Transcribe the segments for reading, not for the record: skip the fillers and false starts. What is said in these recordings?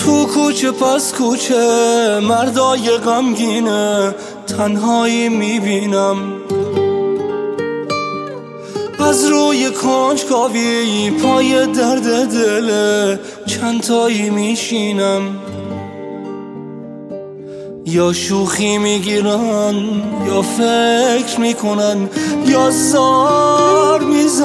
تو کوچه پس کوچه مردای غمگینه تنهایی میبینم، از روی کنجکاوی پای درد دل چند تایی میشینم. یا شوخی میگیرن یا فکر میکنن یا زار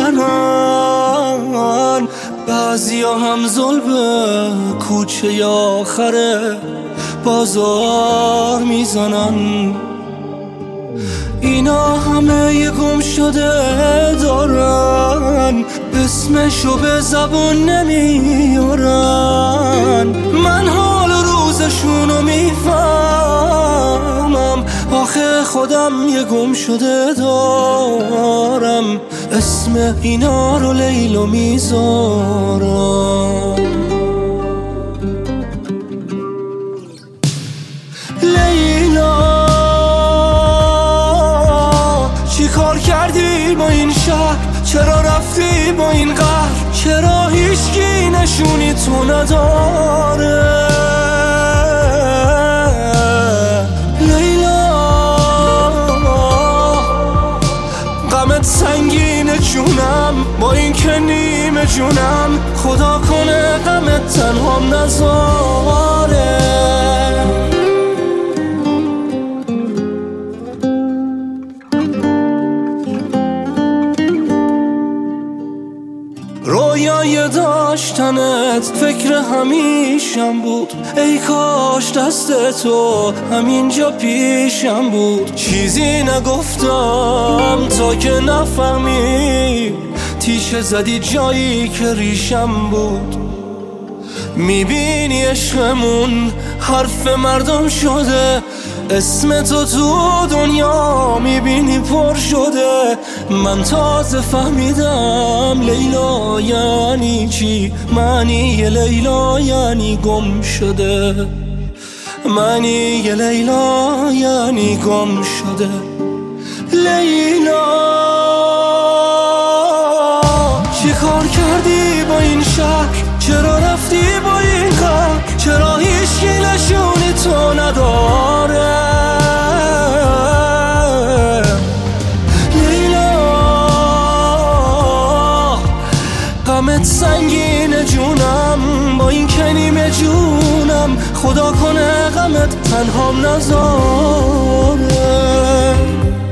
میزنن، بعضیا هم ظلم کوچه یا آخر بازار میزنن. اینا همه یه گم شده دارن، اسمشو به زبون نمیارن. من حال روزشونو میفهمم، آخه خودم یه گم شده دارم، اسم اینا رو لیلا میذارم. لیلا چی کار کردی با این شهر؟ چرا رفتی با این قهر؟ چرا هیچکی نشونی تو نداره؟ لیلا غمت سنگینه جونم، با این که نیمه جونم، خدا کنه غمت تنهام نذاره. رویای داشتنت فکر همیشم بود، ای کاش دست تو همینجا پیشم بود. چیزی نگفتم تا که نفهمی، تیشه زدی جایی که ریشم بود. میبینی عشقمون حرف مردم شده، اسم تو دنیا میبینی پر شده. من تازه فهمیدم لیلا یعنی چی، معنی لیلا یعنی گم شده، معنی لیلا یعنی گم شده. لیلا چی کار کردی با این شهر؟ چرا رفتی با این قهر؟ چرا هیچکی نشونی تو نداره؟ لیلا غمت سنگینه جونم، با این که نیمه جونم، خدا کنه غمت تنهام نذاره.